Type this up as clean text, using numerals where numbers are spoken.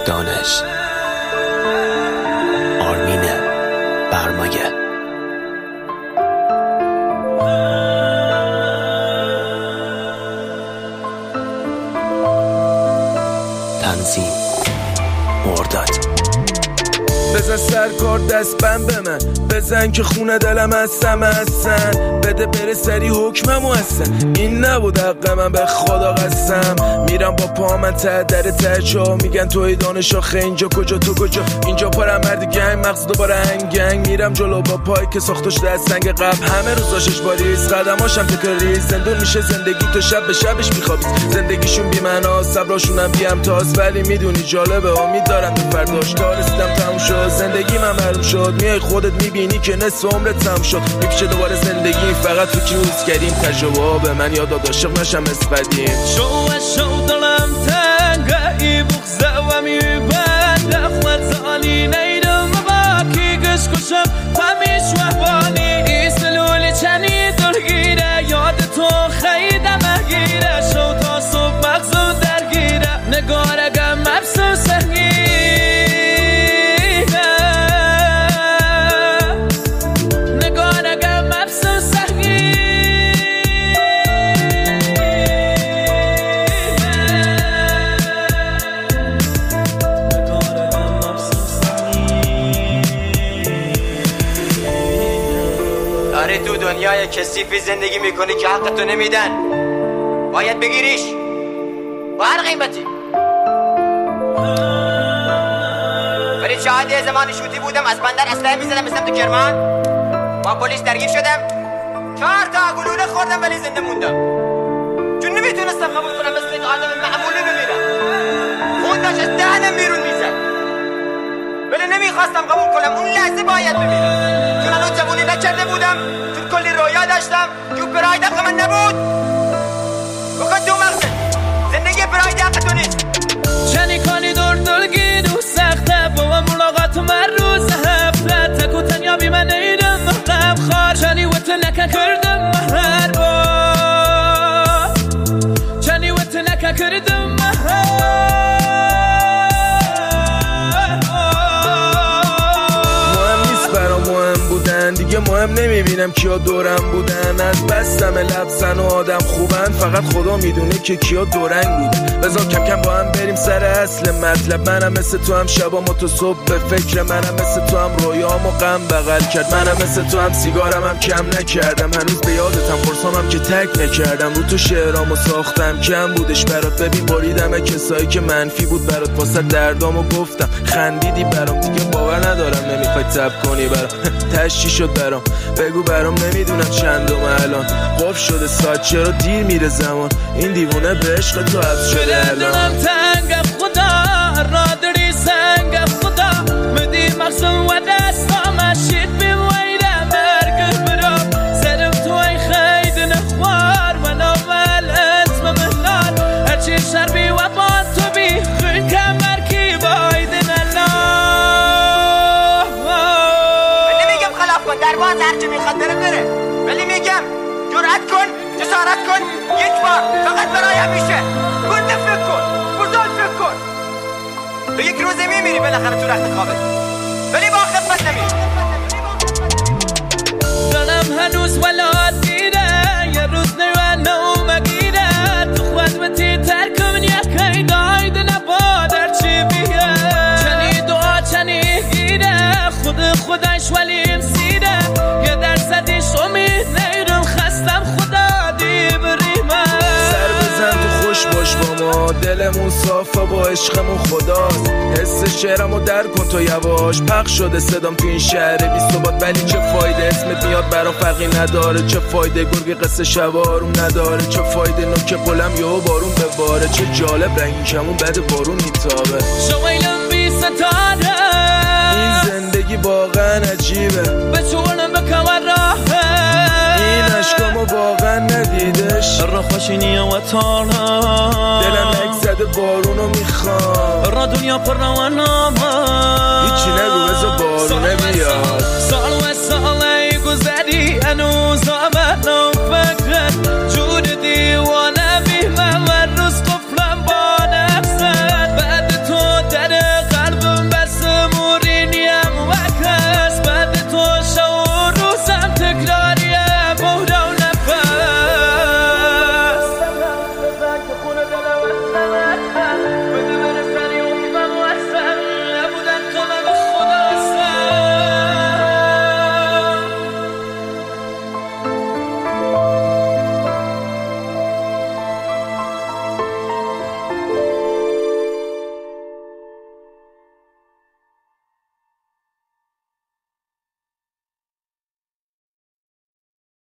دانش آرمین برمایه تنظیم مرداد بزن سرکار دست بند به من بزن که خونه دلم هستم هستن بده بره سری حکممو هستن این نبود حق من به خدا قسم میرم با پا من ته در ترچا میگن توی دانش آخه اینجا کجا تو کجا اینجا پارم مرد گنگ مغز دوباره هنگنگ میرم جلو با پای که ساختش دست سنگ قبل همه روز داشتش باریز قدماشم تکریز زندون میشه زندگی تو شب به شبش میخوابی زندگیشون بی معنا صبراشونم بی امتاز ولی میدونی جالبه امید دارم به فرداش تا رسیدم تموم شد زندگی من معلوم شد میای خودت میبینی که نصف عمرت تموم شد میپیشه دوباره زندگی فقط تو کیوز کردیم تجربه به من یاد داد عاشق نشم اسپدیم شو دلم تنگه بغزه و میبند اخوات زانی نیدم باکی گش کشم همیش وحوانی سلول چنی دلگیره یاد تو خیده مگیره شو تا صبح مغزو درگیره نگارگم مبسوس تو دنیای کثیفی زندگی میکنی که حقتو نمیدن باید بگیریش با هر قیمتی ولی شاهد زمانی شوتی بودم از بندر اسلحه میزدم به سمت کرمان با پلیس درگیر شدم 4 تا گلوله خوردم ولی زنده موندم چون نمیتونستم قبول کنم مثل یک آدم معمولی بمیرم خون داشت از دهنم بیرون میزد ولی نمیخواستم قبول کنم اون لحظه باید بمیرم چون هنوز جوانی نکرده بودم چون کلی رویا داشتم که پراید حق من نبود بکن دو مقصد زندگی پراید حق تو نیست چنی کانی دلگی دو سخته با ملاقات من روز هفته تکو تنیا بی من نیدم مقلب خار چنی وقت نکن کردم هر بار چنی وقت نکن کردم دیگه مهم نمیبینم کیا دورم بودن از بستم لبسن و آدم خوبن فقط خدا میدونه که کیا دورنگ بود بذار کم کم با هم بریم سر اصل مطلب منم مثل تو هم شبام و تو صبح به فکر منم مثل تو هم رویام و غم بغل کرد منم مثل تو هم سیگارم هم کم نکردم هنوز به یادتم فرسامم که تک نکردم رو تو شعرامو ساختم کم بودش برات ببین بریدم کسایی که منفی بود برات واسه دردامو گفتم خندیدی برام دیگه باور ندارم نمیخوای تب کنی برام تشی شد برام بگو برام نمیدونم چندم الان قف شده ساعت چرا دیر میره زمان این دیوونه به عشق تو حبس شده الان دلم تنگ خدا را داری سنگ خدا مدی مقصم و دستام شید بیم ویده مرگ برام سرم توی خید نخوار و نامل اسم مهلان هرچی شربی و با تو بی خود کمر کی بایدن در باز هرچی میخواد بره ولی میگم جرأت کن جسارت کن یک بار فقط برای همیشه گنده فکر کن بزرگ فکر کن تو یک روزه میمیری بالاخره تو رخت خوابت ولی با خفت نمیری دلم هنوز ولاد دیره یه روز نو مگیره تو خدمتی ترک من یکی داید نباد هرچی بیه چنی دعا چنی گیره خودش ولی امسیده یه درصدیش امید نیرم خستم خدا دی بریمه سر بزن تو خوش باش با ما دلمون صافه با عشقمون خداست حس شعرمو در کن تو یواش پخش شده صدام تو این شهر بی ثبات ولی چه فایده اسمت میاد برا فرقی نداره چه فایده گرگی قصه شبارون نداره چه فایده نوک قلم یهو بارون بباره چه جالب رنگی کمون بعد بارون میتابه شویلم بی ستاره این زندگی واقعا عجیبه به چونم به کمر راهه این عشقامو واقعا ندیدش را خوشینی و تالا دلم نگزده بارونو میخوام را دنیا پر رو نامه هیچی نگو بذار